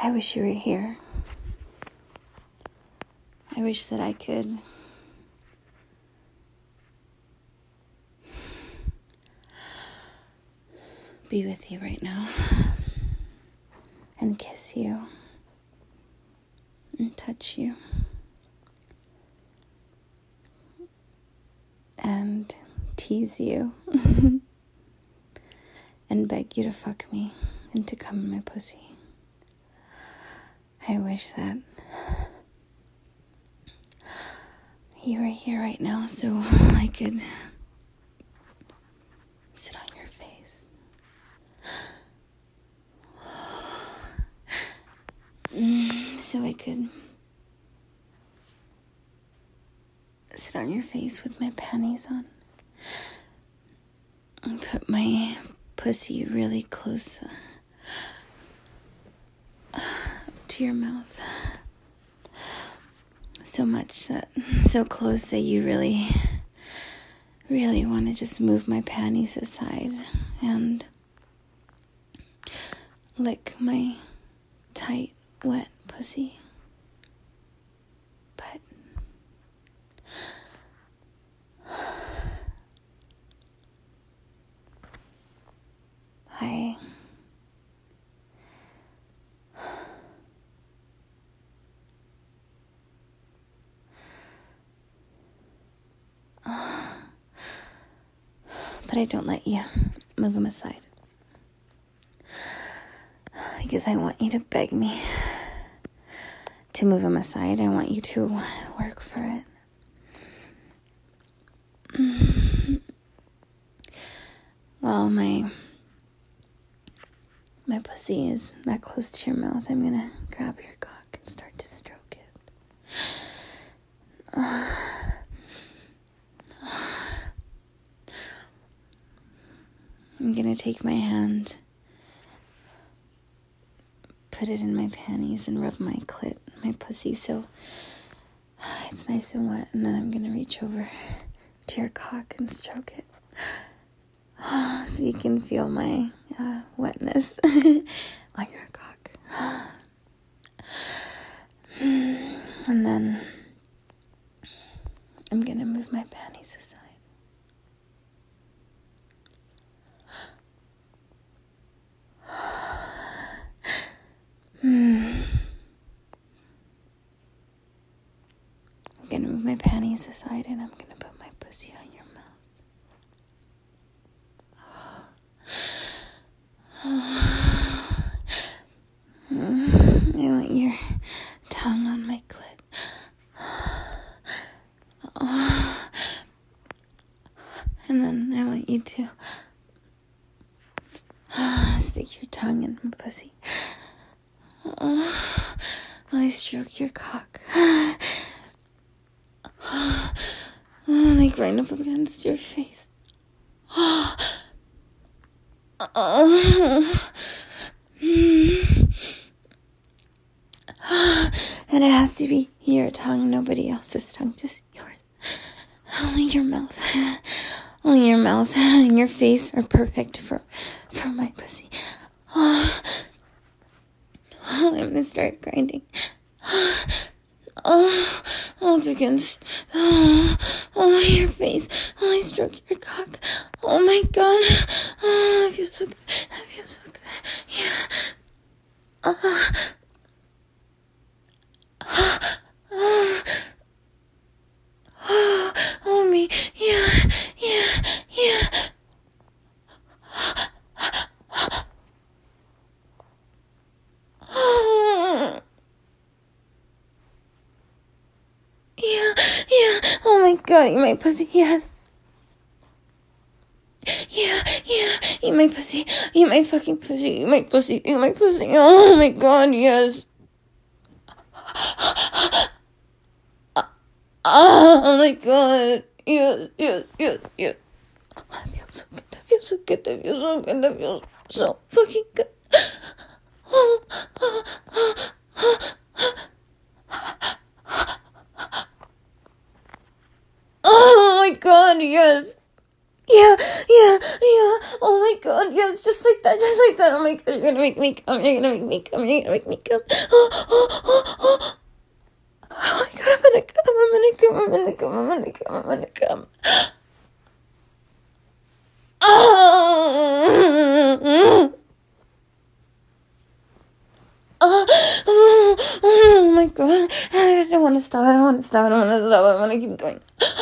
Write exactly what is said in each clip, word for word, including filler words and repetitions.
I wish you were here. I wish that I could be with you right now and kiss you and touch you and tease you and beg you to fuck me and to come in my pussy. I wish that you were here right now so I could sit on your face. So I could sit on your face with my panties on and put my pussy really close uh, to your mouth. So much that, so close that you really, really want to just move my panties aside and lick my tight, wet pussy. But I but I don't let you move them aside because I want you to beg me to move them aside. I want you to work for it. Well, my my pussy is that close to your mouth. I'm gonna grab your cock and start to stroke it. Uh, I'm gonna take my hand, put it in my panties, and rub my clit, my pussy, so it's nice and wet, and then I'm gonna reach over to your cock and stroke it, so you can feel my uh, wetness on your cock. And then I'm gonna move my panties aside. I'm gonna move my panties aside and I'm gonna put my pussy on your mouth. I want your tongue on my clit. And then I want you to stick your tongue in my pussy. While I stroke your cock. Like right up against your face. And it has to be your tongue, nobody else's tongue, just yours. Only your mouth. Only your mouth and your face are perfect for, for my pussy. Oh, I'm gonna start grinding. Oh, up against oh, oh, your face. Oh, I stroke your cock. Oh my god. Oh, that feels so good. That feels so good. Yeah. Uh, Oh, oh, oh, me, yeah, yeah, yeah. Oh, yeah, yeah. Oh my god, eat my pussy, yes. Yeah, yeah, eat my pussy, eat my fucking pussy, eat my pussy, eat my pussy. Oh my god, yes. Oh my god. Yes, yes, yes, yes. That feels so good. That feels so good. That feels so good. That feels so fucking good. Oh, oh, oh, oh. Oh my god, yes. yeah, yeah, yeah. Oh my god, yes, just like that, just like that. Oh my god, you're gonna make me come, you're gonna make me come, you're gonna make me come. Oh, oh, oh, oh. Oh my god, I'm gonna come, I'm gonna come, I'm gonna come, I'm gonna come, I'm gonna come. Oh. Oh, oh, oh my god. I don't want to stop. I don't want to stop. I don't want to stop. I want to keep going.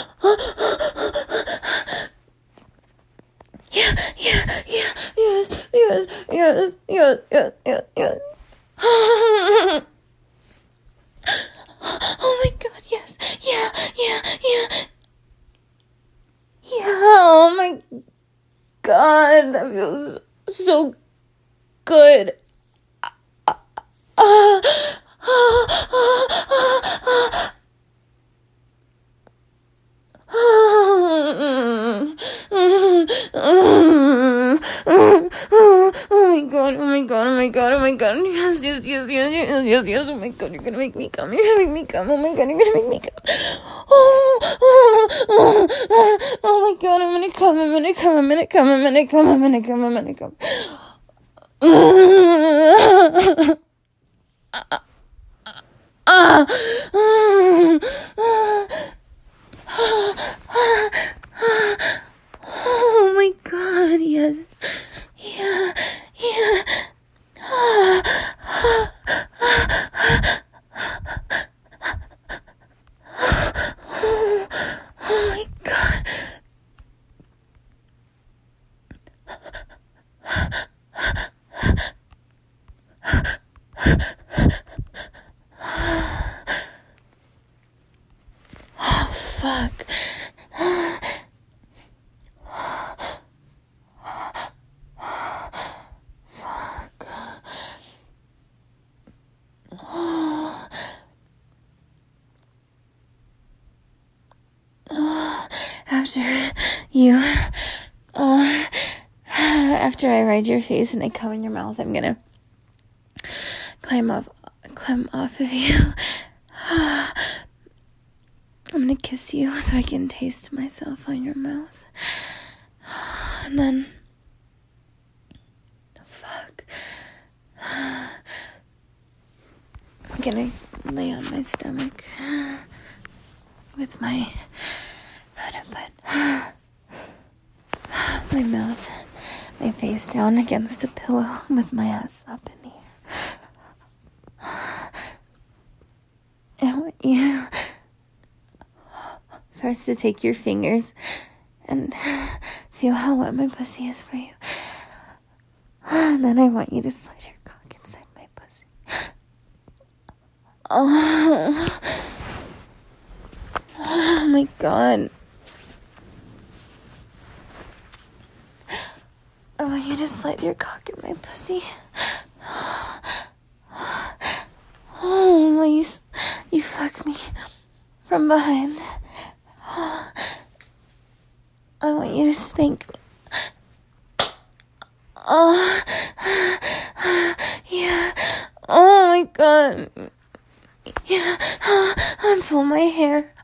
Yeah, yeah, yeah, yes, yes, yes, yes, yes, yes, yes. Oh my god, yes, yeah, yeah, yeah. Yeah, oh my god, that feels so good. Uh, uh, uh, uh, uh, oh my god, oh my god, oh my god, oh my god, yes, yes, yes, yes, yes, yes, yes, oh my god, you're gonna make me come, you're gonna make me come, oh my god, you're gonna make me come, oh, oh, oh, oh, oh my god, I'm gonna come, I'm gonna come, I'm gonna come, I'm gonna come, I'm gonna come, I'm gonna come, Ah, ah, oh my god, yes, yeah, yeah, oh my god. Fuck. Fuck. Oh. Oh. After you, uh, after I ride your face and I come in your mouth, I'm gonna climb up, climb off of you. I'm gonna kiss you so I can taste myself on your mouth. And then, fuck. I'm gonna lay on my stomach with my, I'm gonna put my mouth, my face down against the pillow with my ass up in the air. I want you first to take your fingers and feel how wet my pussy is for you. And then I want you to slide your cock inside my pussy. Oh, oh my god. I want you to slide your cock in my pussy. Oh, while you, you fuck me from behind. I want you to spank me. Oh, yeah. Oh my god. Yeah. I'm pulling my hair.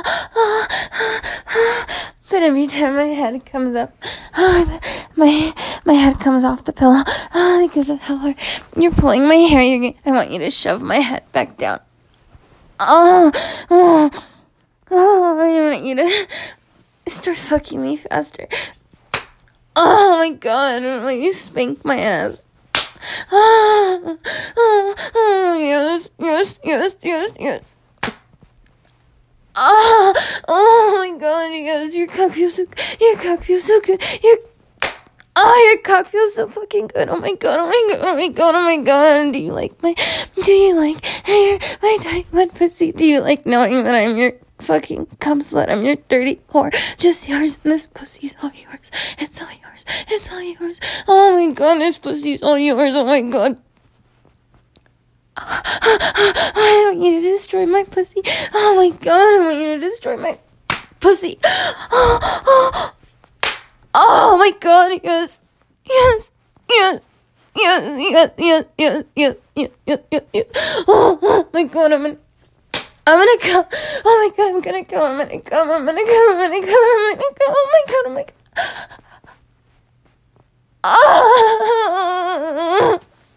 But every time my head comes up, my my head comes off the pillow because of how hard you're pulling my hair. You're gonna, I want you to shove my head back down. Oh, oh, oh! I want you to start fucking me faster. Oh my god, I want you to spank my ass. Oh, oh, oh, yes, yes, yes, yes, yes. Oh, oh my god, yes, your cock feels so good. Your cock feels so good. Your, oh, your cock feels so fucking good. Oh my god, oh my god, oh my god, oh my god. Do you like my, do you like your, my tight wet pussy? Do you like knowing that I'm your fucking cum slut? I'm your dirty whore. Just yours, and this pussy's all yours. It's all yours. It's all yours. Oh my god, this pussy's all yours. Oh my god. I want you to destroy my pussy. Oh my god, I want you to destroy my pussy. Oh, oh, oh my god, yes, yes, yes, yes, yes, yes, yes, yes, yes, yes, yes, yes. Oh, oh my god, I'm gonna, I'm gonna come. Oh my god, I'm gonna come. I'm gonna come. I'm gonna come. I'm gonna come. I'm gonna come. Oh my god, oh my god. Ah!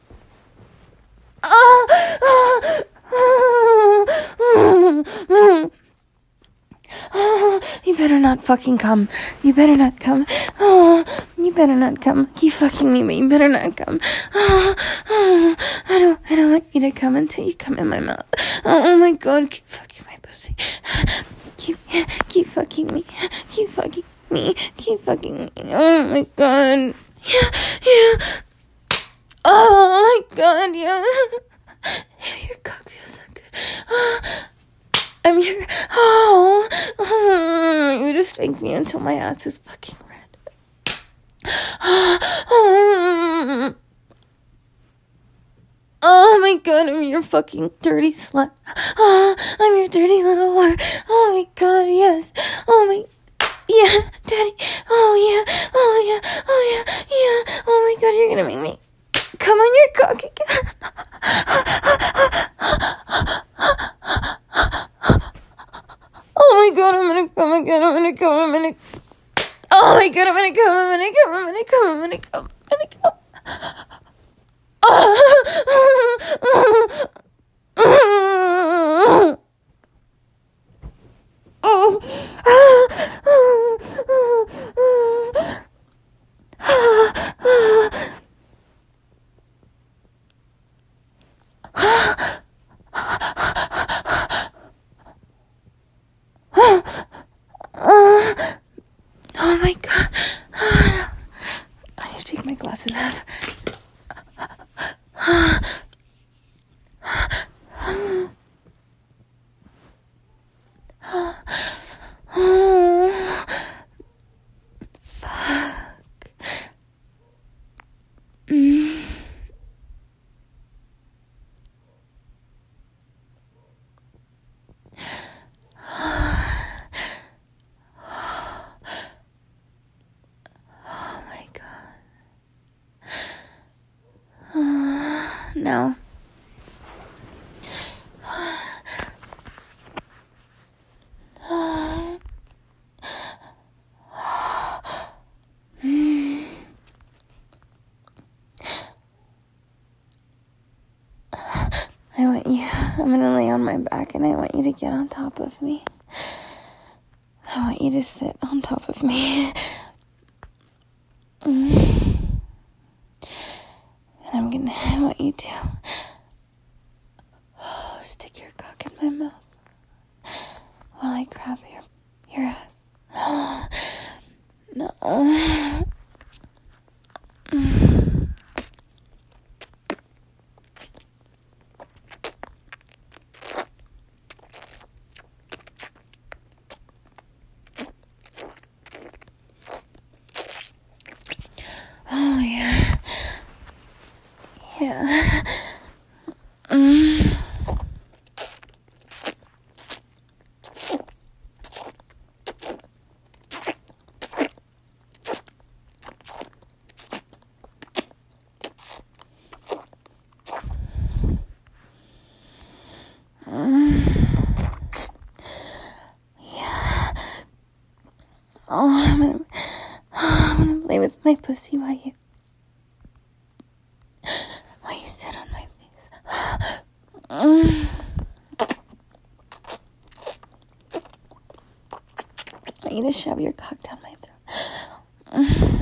You better not fucking come. You better not come. Oh, you better not come. Keep fucking me, but you better not come. Oh, oh, I don't, I don't want you to come until you come in my mouth. Oh, oh my god, keep fucking my pussy. Keep, keep fucking me. Keep fucking me. Keep fucking me. Oh my god. Yeah, yeah. Oh my god, yeah. Your cock feels so good. Oh, I'm your. Oh, oh, you just make me until my ass is fucking red. Oh, oh my god, I'm your fucking dirty slut. Oh, I'm your dirty little whore. Oh my god, yes. Oh my. Yeah, daddy. Oh yeah. Oh yeah. Oh yeah. Yeah. Oh my god, you're gonna make me come on your cock again. Oh my god, I'm gonna come again, I'm gonna come, I'm gonna... Oh my god, I'm gonna come, I'm gonna come, I'm gonna come, I'm gonna come, I'm gonna come. Oh my god. I need to take my glasses off. Fuck. Mm. No. I want you, I'm gonna lay on my back and I want you to get on top of me. I want you to sit on top of me. And I'm gonna, I want you to oh, stick your cock in my mouth while I grab your, your ass. No. Oh, yeah. Yeah. Mm. Mm. Yeah. Oh, I'm gonna, oh, I'm gonna play with my pussy while you, while you sit on my face. Mm. I want you to shove your cock down my throat. Mm.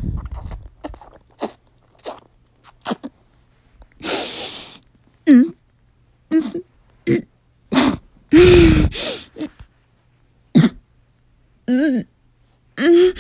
Mm. Mm.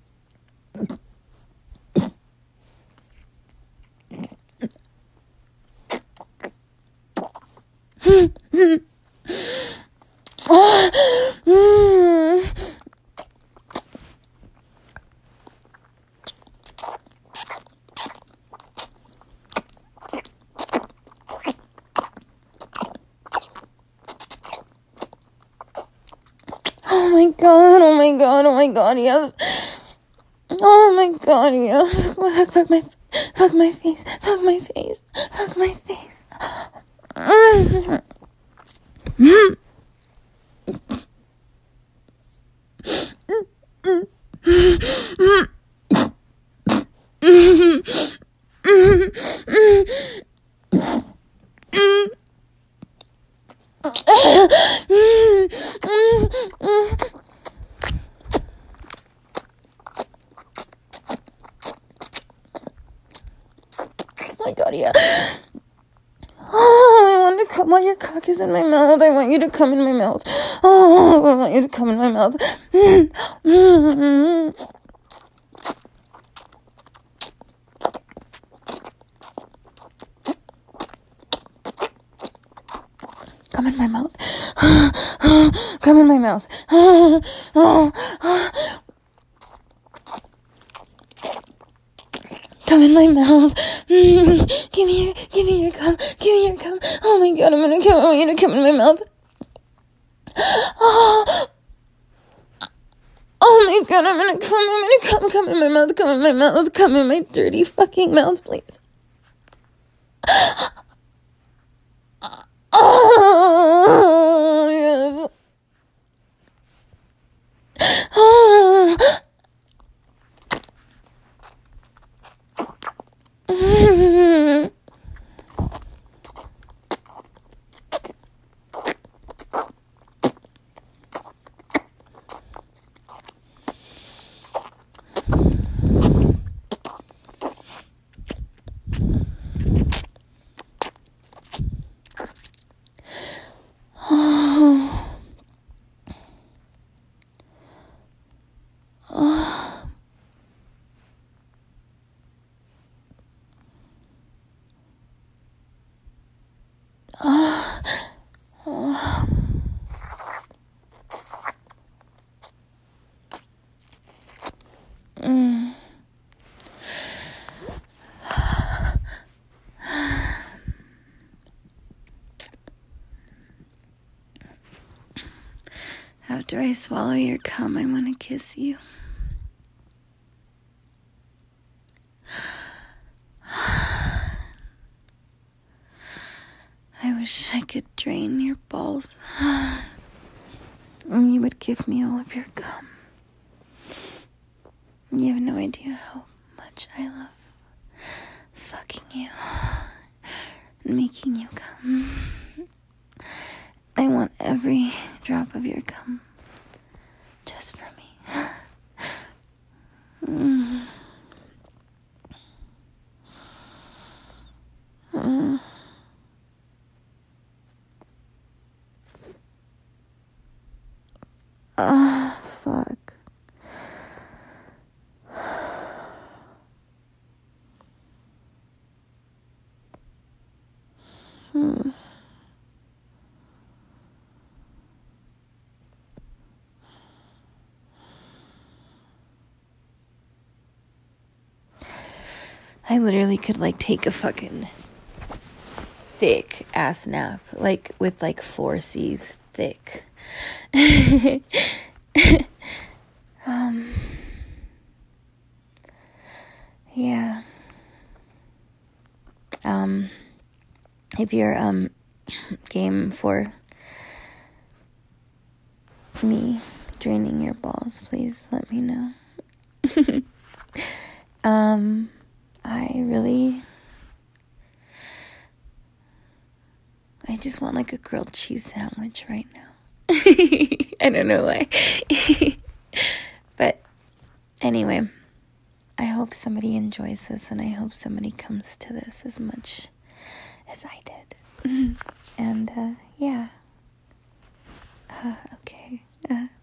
Oh my god, oh my god, oh my god, yes. Oh my god, yes. Fuck, fuck my, fuck my face, fuck my face, fuck my face. Mm. Mm. Mm. Mm. Oh my god, yeah. Oh, I want to come while your cock is in my mouth. I want you to come in my mouth. Oh, I want you to come in my mouth. Come in my mouth. Come in my mouth. Come in my mouth. Give me your, give me your cum. Give me your cum. Oh my god, I'm gonna come. I want you to come in my mouth. Oh, oh my god, I'm gonna come. I'm gonna come. Come in my mouth. Come in my mouth. Come in my dirty fucking mouth, please. Oh, yes. Oh. Mm. After I swallow your cum, I want to kiss you. I wish I could drain your balls. And you would give me all of your cum. You have no idea how much I love fucking you and making you come. I want every drop of your cum just for me. Mm. Mm. Ah, oh, fuck. Hmm. I literally could, like, take a fucking thick ass nap, like, with, like, four C's thick. um, yeah. Um, if you're, um, game for me draining your balls, please let me know. um, I really, I just want like a grilled cheese sandwich right now. I don't know why. But anyway, I hope somebody enjoys this, and I hope somebody comes to this as much as I did. And, uh, yeah. Uh, okay. Uh,